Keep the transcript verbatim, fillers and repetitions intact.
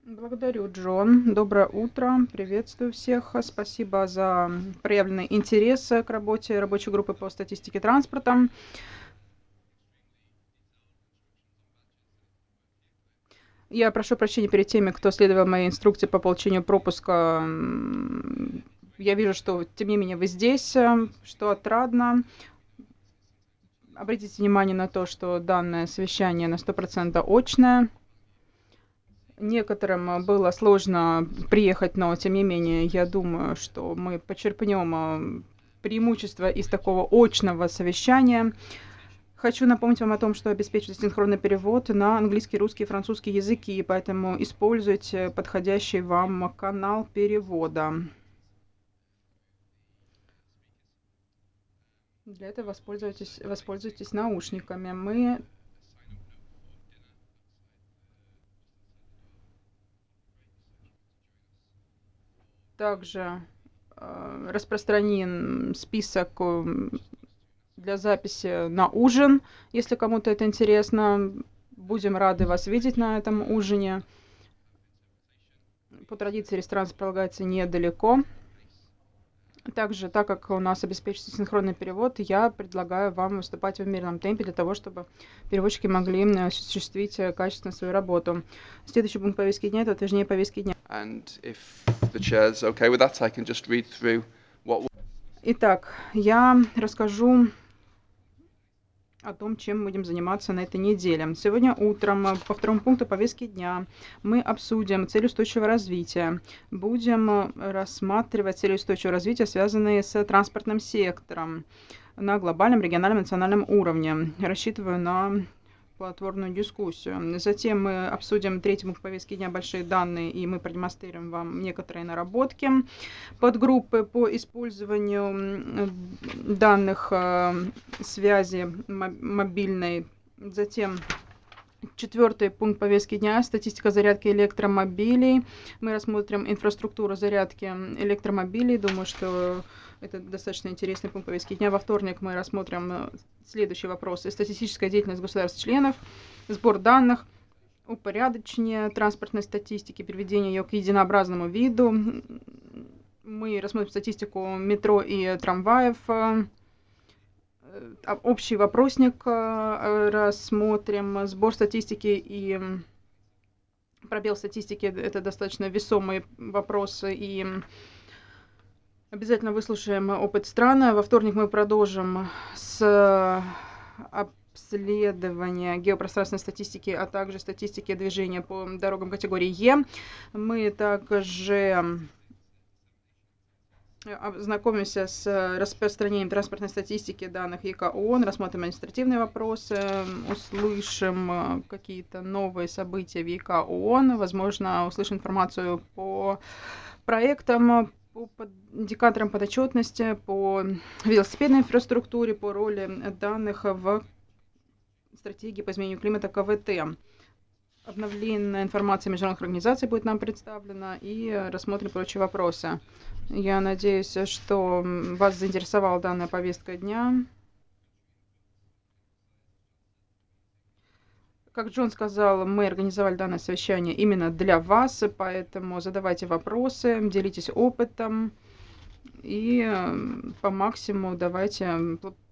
Благодарю, Джон. Доброе утро. Приветствую всех. Спасибо за проявленный интерес к работе рабочей группы по статистике транспорта. Я прошу прощения перед теми, кто следовал моей инструкции по получению пропуска. М, Я вижу, что, тем не менее, вы здесь, э, что отрадно. Обратите внимание на то, что данное совещание на сто процентов очное. Некоторым было сложно приехать, но тем не менее, я думаю, что мы почерпнем преимущества из такого очного совещания. Хочу напомнить вам о том, что обеспечивается синхронный перевод на английский, русский и французский языки, поэтому используйте подходящий вам канал перевода. Для этого воспользуйтесь, воспользуйтесь наушниками. Мы также э, распространен список э, для записи на ужин. Если кому-то это интересно, будем рады вас видеть на этом ужине. По традиции ресторан располагается недалеко. Также, так как у нас обеспечится синхронный перевод, я предлагаю вам выступать в умеренном темпе для того, чтобы переводчики могли осуществить качественно свою работу. Следующий пункт повестки дня – это утверждение повестки дня. Итак, я расскажу о том, чем будем заниматься на этой неделе. Сегодня утром по второму пункту повестки дня мы обсудим цели устойчивого развития. Будем рассматривать цели устойчивого развития, связанные с транспортным сектором на глобальном, региональном, национальном уровне. Рассчитываю на плодотворную дискуссию. Затем мы обсудим третий пункт повестки дня большие данные, и мы продемонстрируем вам некоторые наработки подгруппы по использованию данных связи мобильной. Затем четвертый пункт повестки дня – статистика зарядки электромобилей. Мы рассмотрим инфраструктуру зарядки электромобилей. Думаю, что это достаточно интересный пункт повестки дня. Во вторник мы рассмотрим следующие вопросы. Статистическая деятельность государств-членов, сбор данных, упорядочение транспортной статистики, приведение ее к единообразному виду. Мы рассмотрим статистику метро и трамваев. Общий вопросник рассмотрим. Сбор статистики и пробел статистики – это достаточно весомые вопросы, и обязательно выслушаем опыт стран. Во вторник мы продолжим с обследования геопространственной статистики, а также статистики движения по дорогам категории Е. Мы также ознакомимся с распространением транспортной статистики данных ЕК ООН, рассмотрим административные вопросы, услышим какие-то новые события в ЕК ООН, возможно, услышим информацию по проектам, по индикаторам подотчетности, по велосипедной инфраструктуре, по роли данных в стратегии по изменению климата КВТ. Обновленная информация международных организаций будет нам представлена, и рассмотрим прочие вопросы. Я надеюсь, что вас заинтересовала данная повестка дня. Как Джон сказал, мы организовали данное совещание именно для вас, поэтому задавайте вопросы, делитесь опытом и по максимуму давайте